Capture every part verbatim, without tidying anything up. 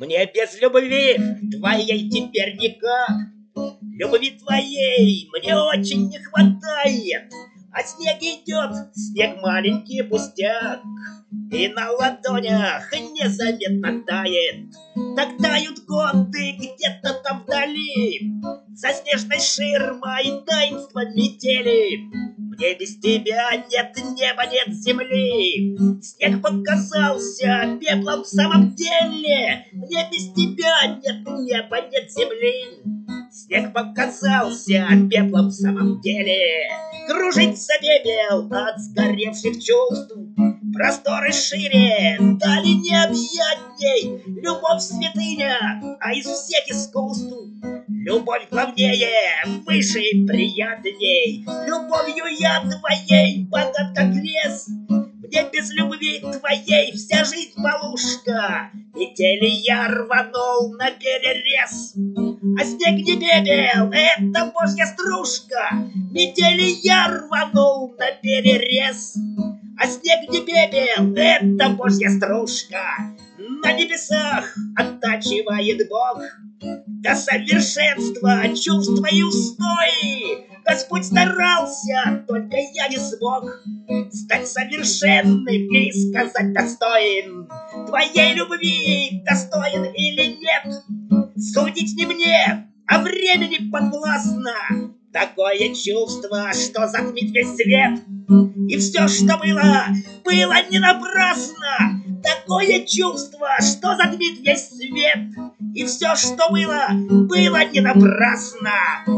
Мне без любви твоей теперь никак. Любви твоей мне очень не хватает. А снег идет, снег маленький пустяк, и на ладонях незаметно тает. Так тают годы где-то там вдали, за снежной ширмой таинства метели. Мне без тебя нет неба, нет земли. Снег показался пеплом в самом деле. Мне без тебя нет неба, нет земли. Снег показался пеплом в самом деле. Кружится пепел от сгоревших чувств. Просторы шире, дали необъятней. Любовь святыня, а из всех искусств любовь главнее, выше и приятней. Любовью я твоей богат как лес. Мне без любви твоей вся жизнь полушка. Метели я рванул на перерез. А снег не пепел, это божья стружка. Метели я рванул на перерез. А снег не пепел, это божья стружка. На небесах оттачивает Бог до совершенства чувства и устои. Господь старался, только я не смог стать совершенным и сказать достоин. Твоей любви достоин или нет, судить не мне, а времени подвластно. Такое чувство, что затмит весь свет. И все, что было, было не напрасно. Такое чувство, что затмит весь свет. И все, что было, было не напрасно.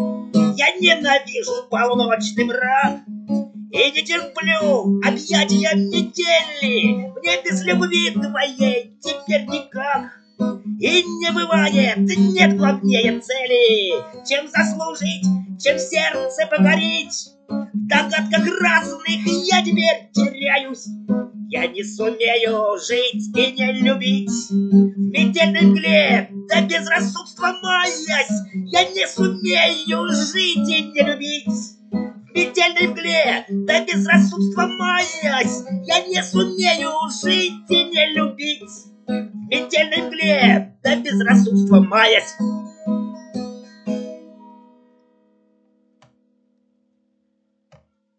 Я ненавижу полуночный мрак и не терплю объятия метели. Мне без любви твоей теперь никак. И не бывает, нет главнее цели, чем заслужить, чем в сердце погореть. В догадках разных я теперь теряюсь. Я не сумею жить и не любить. В метельной мгле, да безрассудства маясь, я не сумею жить и не любить. В метельной мгле, да безрассудства маясь, я не сумею жить и не любить. В метельной мгле, да безрассудства маясь.